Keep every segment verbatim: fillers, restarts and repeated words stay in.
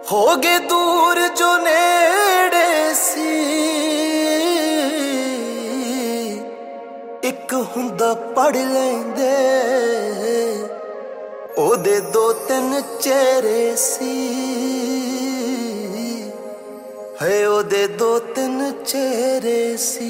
हो गए दूर जो नेड़े सी, एक हुंदा पढ़ लेंदे ओदे दो तीन चेहरे सी, है ओदे दो तीन चेहरे सी।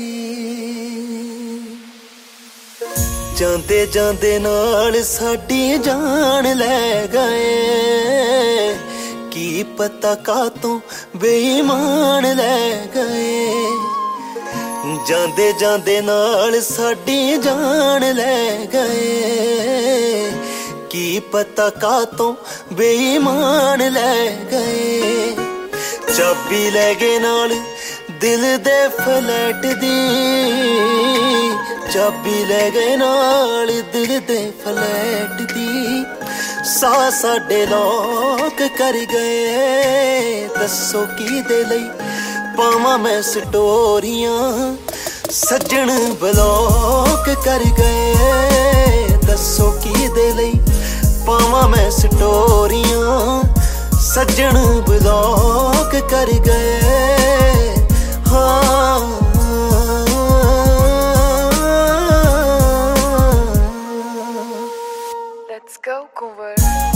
जांदे जांदे नाल साडी जान ले गए, की पता कातों बेईमान ले गए। जांदे जांदे नाल साडी जान ले गए, की पता कातों बेईमान ले गए। चाबी ले गए नाल दिल दे फ्लैट दी, चाबी ले गए नाल दिल दे फ्लैट दी। सा साडे लोक कर गए, दसो की दे लई पावां मैं स्टोरियां, सज्जन ब्लॉक कर गए। दसो की दे लई पावां मैं स्टोरियां, सज्जन ब्लॉक कर गए। हाँ Let's go, Conver.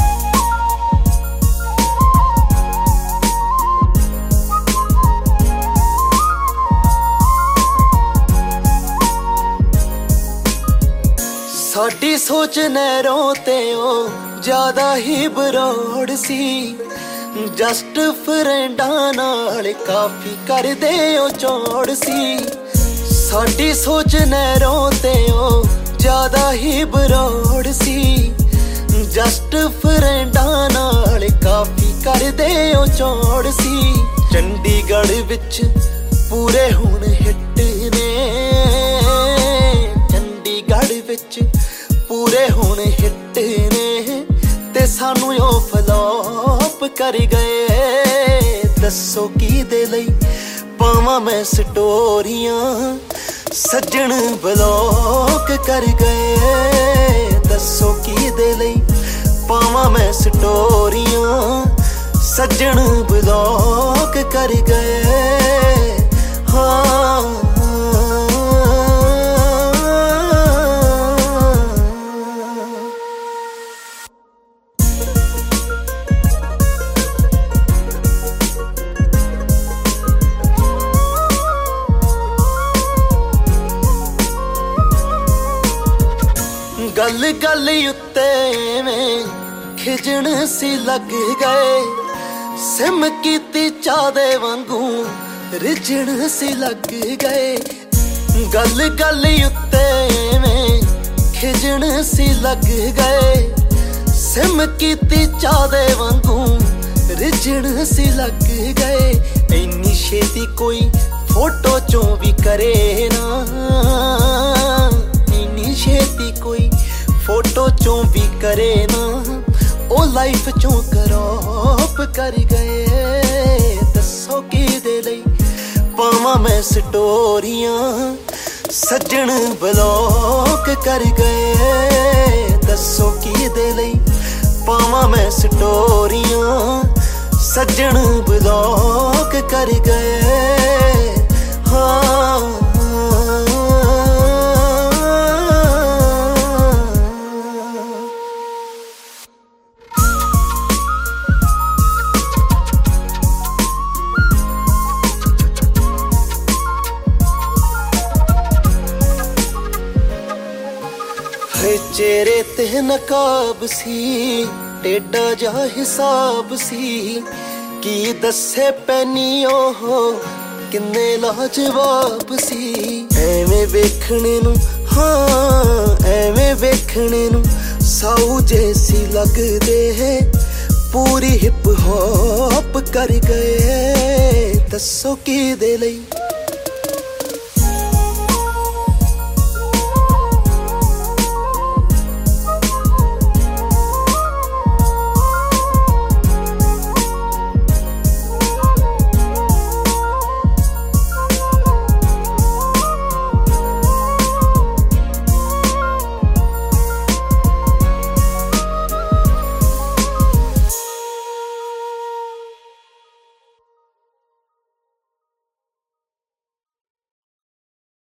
साडी सोच नैरों ते ओ ज्यादा ही बरोड़ सी, जस्ट फ्रेंडां नाल काफी कर दे ओ चौड़ सी। साडी सोच नैरों ते ओ ज्यादा ही बरोड़ सी, जस्ट फ्रेंडां नाल काफी कर दे ओ चौड़ सी। चंडीगढ़ विच पूरे हुण हिट ने, चंडीगढ़ विच पूरे हुण हिट ने, ते सानू ओ फ्लॉप कर गए। दसो की दे लई पावां मैं स्टोरियां, सज्जन ब्लॉक कर गए। दसो की दे लई पावां मैं स्टोरियां, सज्जन ब्लॉक कर गए। हाँ गल गल उत्ते में खिजण सी लग गए, सिम कीती चादे वांगू रिजण सी लग गए। गल गल उत्ते में खिजण सी लग गए, सिम कीती चादे वांगू रिजण सी लग गए। इन्नी छेती कोई फोटो चों भी करे ना, इन्नी छेती कोई फोटो चों भी करे ना, ओ लाइफ चों क्रॉप कर गए। दसो की दे लई पावां मैं स्टोरियां, सज्जन ब्लॉक कर गए। दसो की दे लई पावां मैं स्टोरियां, सज्जन ब्लॉक कर गए। हाँ चेहरे ते नकाब सी, टेढ़ा जा हिसाब सी, की दसे पैनी ओहो किन्ने लाजवाब सी। एवें वेखने नू, हाँ एवें वेखने नू साऊ जैसी लगदे है, पूरी हिप हॉप कर गए। दसो की दे लई